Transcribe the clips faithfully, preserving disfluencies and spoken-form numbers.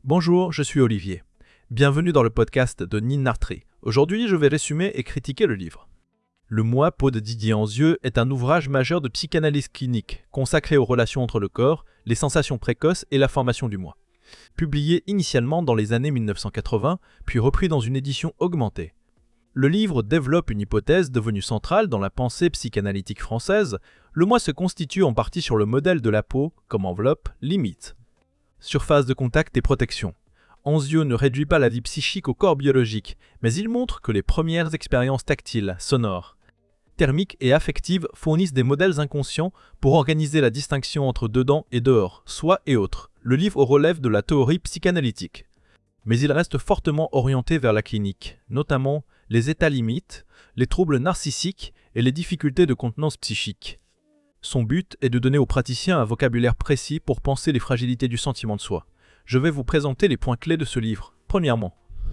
Bonjour, je suis Olivier. Bienvenue dans le podcast de Nin Nartré. Aujourd'hui, je vais résumer et critiquer le livre. Le Moi, peau de Didier Anzieux est un ouvrage majeur de psychanalyse clinique, consacré aux relations entre le corps, les sensations précoces et la formation du moi. Publié initialement dans les années mille neuf cent quatre-vingts, puis repris dans une édition augmentée. Le livre développe une hypothèse devenue centrale dans la pensée psychanalytique française. Le moi se constitue en partie sur le modèle de la peau comme enveloppe, limite. Surface de contact et protection. Anzieux ne réduit pas la vie psychique au corps biologique, mais il montre que les premières expériences tactiles, sonores, thermiques et affectives fournissent des modèles inconscients pour organiser la distinction entre dedans et dehors, soi et autre. Le livre relève de la théorie psychanalytique. Mais il reste fortement orienté vers la clinique, notamment les états limites, les troubles narcissiques et les difficultés de contenance psychique. Son but est de donner aux praticiens un vocabulaire précis pour penser les fragilités du sentiment de soi. Je vais vous présenter les points clés de ce livre. Premièrement,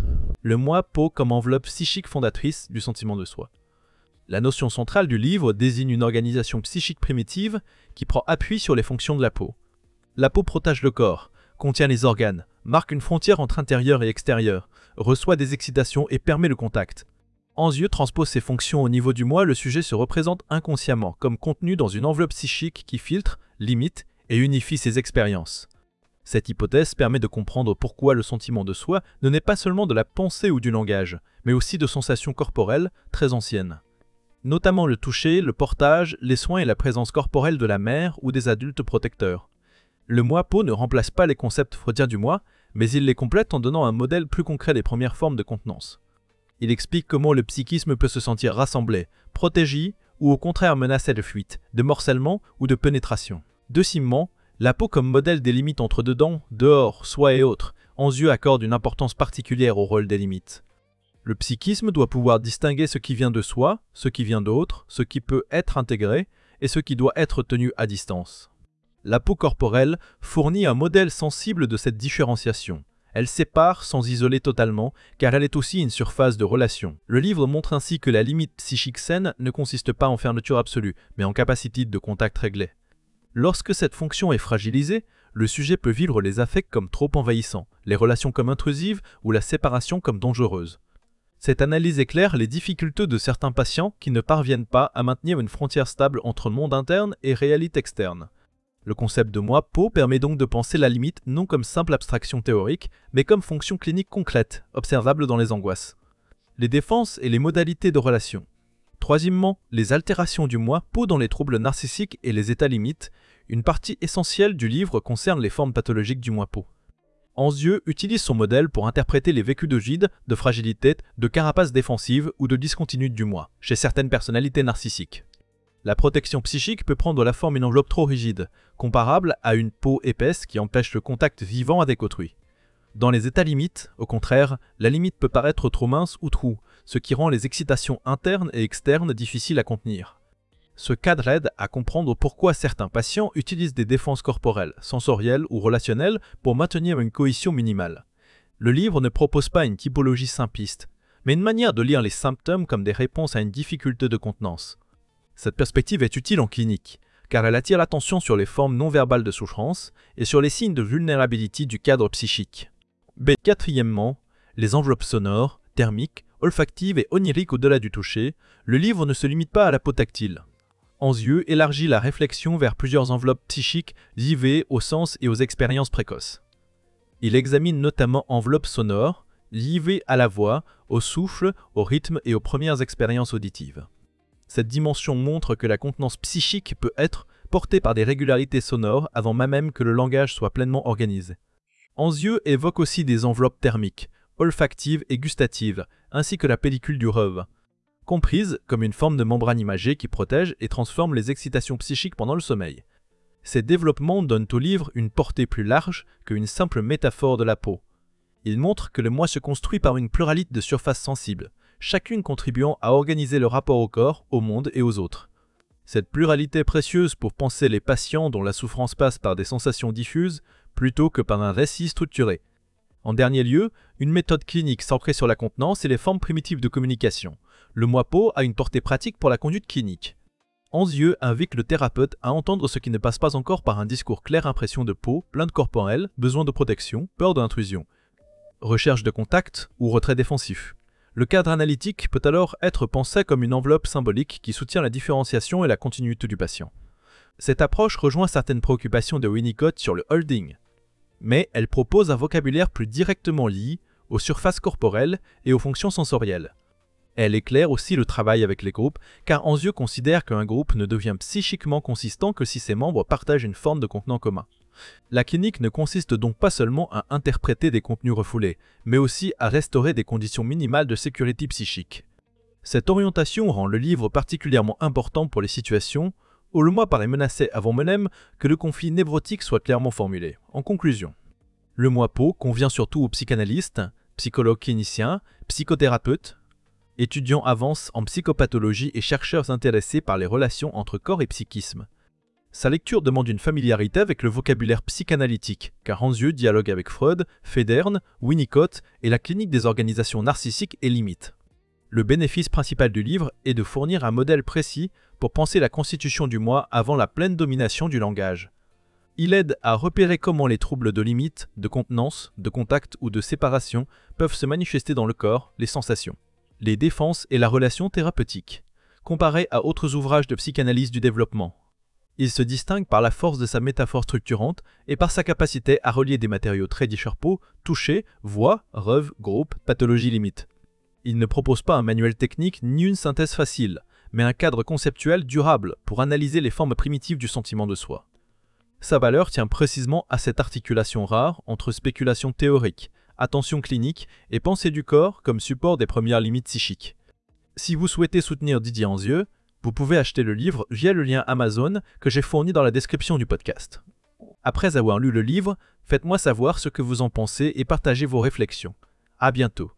le moi, peau comme enveloppe psychique fondatrice du sentiment de soi. La notion centrale du livre désigne une organisation psychique primitive qui prend appui sur les fonctions de la peau. La peau protège le corps, contient les organes, marque une frontière entre intérieur et extérieur, reçoit des excitations et permet le contact. Anzieux transpose ses fonctions au niveau du moi, le sujet se représente inconsciemment, comme contenu dans une enveloppe psychique qui filtre, limite et unifie ses expériences. Cette hypothèse permet de comprendre pourquoi le sentiment de soi ne naît pas seulement de la pensée ou du langage, mais aussi de sensations corporelles très anciennes. Notamment le toucher, le portage, les soins et la présence corporelle de la mère ou des adultes protecteurs. Le moi-peau ne remplace pas les concepts freudiens du moi, mais il les complète en donnant un modèle plus concret des premières formes de contenance. Il explique comment le psychisme peut se sentir rassemblé, protégé ou au contraire menacé de fuite, de morcellement ou de pénétration. Deuxièmement, la peau comme modèle des limites entre dedans, dehors, soi et autres. Anzieux accorde une importance particulière au rôle des limites. Le psychisme doit pouvoir distinguer ce qui vient de soi, ce qui vient d'autre, ce qui peut être intégré et ce qui doit être tenu à distance. La peau corporelle fournit un modèle sensible de cette différenciation. Elle sépare sans isoler totalement, car elle est aussi une surface de relation. Le livre montre ainsi que la limite psychique saine ne consiste pas en fermeture absolue, mais en capacité de contact réglé. Lorsque cette fonction est fragilisée, le sujet peut vivre les affects comme trop envahissants, les relations comme intrusives ou la séparation comme dangereuse. Cette analyse éclaire les difficultés de certains patients qui ne parviennent pas à maintenir une frontière stable entre monde interne et réalité externe. Le concept de moi, peau, permet donc de penser la limite non comme simple abstraction théorique, mais comme fonction clinique concrète, observable dans les angoisses. Les défenses et les modalités de relation. Troisièmement, les altérations du moi, peau dans les troubles narcissiques et les états limites. Une partie essentielle du livre concerne les formes pathologiques du moi, peau. Anzieux utilise son modèle pour interpréter les vécus de gide, de fragilité, de carapace défensive ou de discontinuité du moi, chez certaines personnalités narcissiques. La protection psychique peut prendre la forme d'une enveloppe trop rigide, comparable à une peau épaisse qui empêche le contact vivant avec autrui. Dans les états limites, au contraire, la limite peut paraître trop mince ou trou, ce qui rend les excitations internes et externes difficiles à contenir. Ce cadre aide à comprendre pourquoi certains patients utilisent des défenses corporelles, sensorielles ou relationnelles pour maintenir une cohésion minimale. Le livre ne propose pas une typologie simpliste, mais une manière de lire les symptômes comme des réponses à une difficulté de contenance. Cette perspective est utile en clinique, car elle attire l'attention sur les formes non verbales de souffrance et sur les signes de vulnérabilité du cadre psychique. B. Quatrièmement, les enveloppes sonores, thermiques, olfactives et oniriques au-delà du toucher. Le livre ne se limite pas à la peau tactile. Anzieux élargit la réflexion vers plusieurs enveloppes psychiques liées aux sens et aux expériences précoces. Il examine notamment enveloppes sonores, liées à la voix, au souffle, au rythme et aux premières expériences auditives. Cette dimension montre que la contenance psychique peut être portée par des régularités sonores avant même que le langage soit pleinement organisé. Anzieux évoque aussi des enveloppes thermiques, olfactives et gustatives, ainsi que la pellicule du rhum, comprise comme une forme de membrane imagée qui protège et transforme les excitations psychiques pendant le sommeil. Ces développements donnent au livre une portée plus large qu'une simple métaphore de la peau. Ils montrent que le moi se construit par une pluralité de surfaces sensibles, chacune contribuant à organiser le rapport au corps, au monde et aux autres. Cette pluralité est précieuse pour penser les patients dont la souffrance passe par des sensations diffuses plutôt que par un récit structuré. En dernier lieu, une méthode clinique centrée sur la contenance et les formes primitives de communication. Le moi-peau a une portée pratique pour la conduite clinique. Anzieux invite le thérapeute à entendre ce qui ne passe pas encore par un discours clair, impression de peau, plainte corporelle, besoin de protection, peur d'intrusion, recherche de contact ou retrait défensif. Le cadre analytique peut alors être pensé comme une enveloppe symbolique qui soutient la différenciation et la continuité du patient. Cette approche rejoint certaines préoccupations de Winnicott sur le holding, mais elle propose un vocabulaire plus directement lié aux surfaces corporelles et aux fonctions sensorielles. Elle éclaire aussi le travail avec les groupes, car Anzieux considère qu'un groupe ne devient psychiquement consistant que si ses membres partagent une forme de contenant commun. La clinique ne consiste donc pas seulement à interpréter des contenus refoulés, mais aussi à restaurer des conditions minimales de sécurité psychique. Cette orientation rend le livre particulièrement important pour les situations où le moi paraît menacé avant même que le conflit névrotique soit clairement formulé. En conclusion, le moi peau convient surtout aux psychanalystes, psychologues cliniciens, psychothérapeutes, étudiants avancés en psychopathologie et chercheurs intéressés par les relations entre corps et psychisme. Sa lecture demande une familiarité avec le vocabulaire psychanalytique, car Anzieux dialogue avec Freud, Federn, Winnicott et la clinique des organisations narcissiques et limites. Le bénéfice principal du livre est de fournir un modèle précis pour penser la constitution du moi avant la pleine domination du langage. Il aide à repérer comment les troubles de limite, de contenance, de contact ou de séparation peuvent se manifester dans le corps, les sensations, les défenses et la relation thérapeutique, comparé à autres ouvrages de psychanalyse du développement. Il se distingue par la force de sa métaphore structurante et par sa capacité à relier des matériaux très disherpaux, toucher, voix, rêve, groupe, pathologie limite. Il ne propose pas un manuel technique ni une synthèse facile, mais un cadre conceptuel durable pour analyser les formes primitives du sentiment de soi. Sa valeur tient précisément à cette articulation rare entre spéculation théorique, attention clinique et pensée du corps comme support des premières limites psychiques. Si vous souhaitez soutenir Didier Anzieux, vous pouvez acheter le livre via le lien Amazon que j'ai fourni dans la description du podcast. Après avoir lu le livre, faites-moi savoir ce que vous en pensez et partagez vos réflexions. À bientôt.